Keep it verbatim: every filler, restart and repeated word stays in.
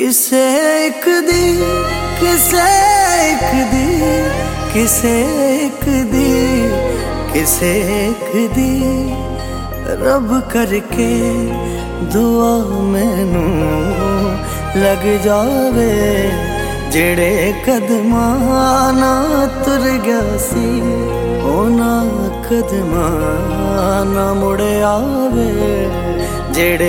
किसे एक दी किसे एक दी किसे एक दी किसे एक दी रब करके दुआ मैनू लग जावे जेड़े कदमां नाल तुर गया सी उन्हां कदमां ना मुड़ आवे जेड़े